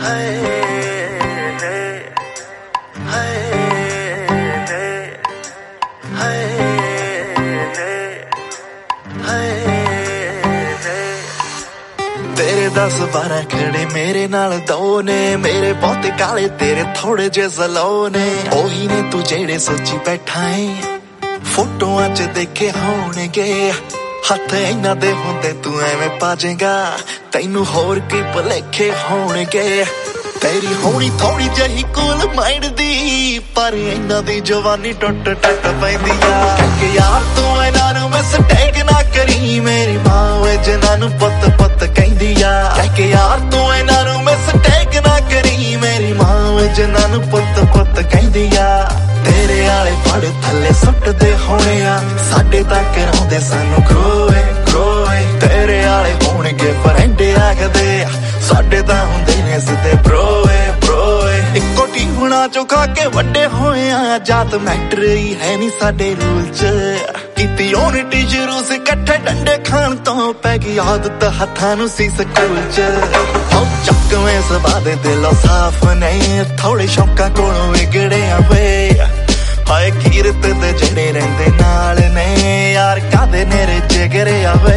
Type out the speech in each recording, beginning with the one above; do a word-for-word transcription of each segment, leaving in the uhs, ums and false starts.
तेरे दस बारह खड़े मेरे नाल दो ने, मेरे बहुते काले तेरे थोड़े जे जलो ने। ओही ने तू जेड़े सोची बैठा है फोटोआं च देखे होणगे, हथ इन्हां दे हुंदे तू एवें पाजेगा, तैनू होर की भुलेखे होणगे। तेरी होनी थोड़ी जही कूल माइंड दी, पर इन्हां दी जवानी टुट टट पैंदी आ। कि यार तू इन्हां नू मिसटेक ना करी, मेरी मां वे जिन्हां नू पुत पुत कहंदी आ। कि यार तू इन्हां नू मिसटेक ना करी, मेरी मां वे जिन्हां नू पुत पुत कहंदी आ। तेरे आले फड़ थल्ले सुटदे होणे आ, साडे तां कराउंदे सानू ग्रोए ग्रोए। तेरे आले होणगे फ्रेंड आखदे, साडे तां हुंदे ने सिद्धे ब्रोए ब्रोए। इक्को टीहुणा चो खा के वड्डे होए आ, जात मैटर ही है नी साडे रूल च। कीती यूनिटी शुरू से कट्ठे डंडे खाण तो पै गई आदत हत्थां नू सी स्कूल च। हम चकवें सबा दे दिलों साफ नहीं, थोड़े शौकां कोलों विगड़े वे। हाय कीरत ते जेड़े रहिंदे नाल ने, यार कादे नेरे जिगरे आवे।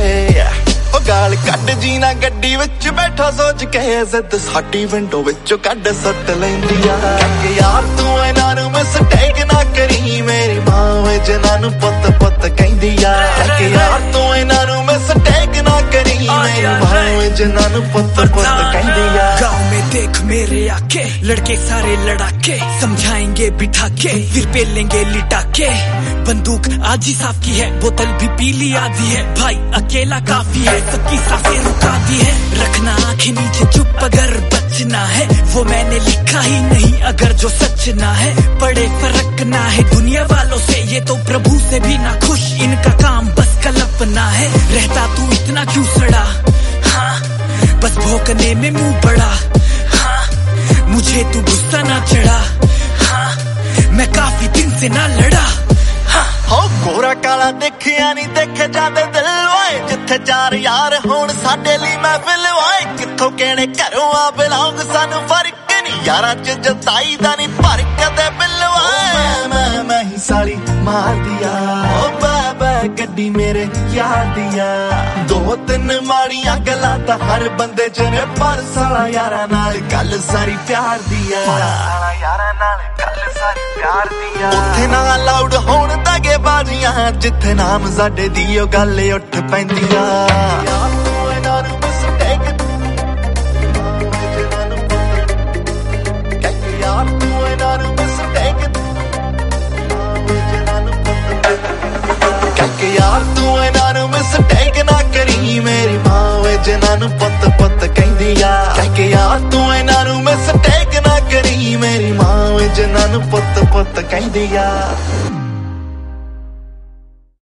ओ गाल कड्ड जी ना गड्डी विच बैठा सोच के, जिद साडी विंडो विचों कड्ड सट लैंदी आ। कि यार तू इन्हां नू मिसटेक ना करी, मेरी मां वे जिन्हां नू पुत पुत कहंदी आ। कि यार तू इन्हां नू मिसटेक ना करी, मेरी मां वे जिन्हां नू पुत पुत कहंदी आ। गाँव में देख मेरे आके लड़के सारे लड़ाके, समझाएंगे बिठा के फिर पेलेंगे लिटा के। बंदूक आज ही साफ की है, बोतल भी पीली आधी है, भाई अकेला काफी है, सबकी सांसें रुका दी है। रखना आंखें नीचे चुप अगर बचना है, वो मैंने लिखा ही नहीं अगर जो सच ना है। बड़े फर्क ना है दुनिया वालों से, ये तो प्रभु से भी ना खुश, इनका काम बस कल्पना है। रहता तू इतना क्यों सड़ा, हाँ बस भौंकने में मुंह बड़ा, हाँ मुझे तू गुस्सा ना चढ़ा, हाँ मैं काफी दिन से ना लड़ा। हो गोरा काला देखिया नहीं देखे जाते दिल वाए, जिथे चार यार होण साडे लई महफिल वाए। कित्थों केड़े घरों आ बिलोंग सानू फर्क नहीं, यारां च जताई दा नहीं पर कदे बिल वाए। मैं मैं ही साली मार दिया, ओ बाबा गड्डी मेरे यार दिया। दो तीन माड़ियां गल्लां तां हर बंदे च ने, पर साला यारां नाल गल सारी प्यार दिया। साला यारां नाल गल सारी प्यार दिया। उत्थे ना लाउड होण दगे बाजियां, जिथे नाम साडे दी ओ गल उठ पैंदिया। यार तू इन्हां नू मिसटेक, यार तू इन्हां नू मिसटेक, कि यार तू इन्हां नू मिसटेक ना करी, मेरी मां वे जिन्हां नू पुत पुत कहंदी आ। कि यार तू इन्हां नू मिसटेक ना करी, मेरी मां वे जिन्हां नू पुत पुत कहंदी आ।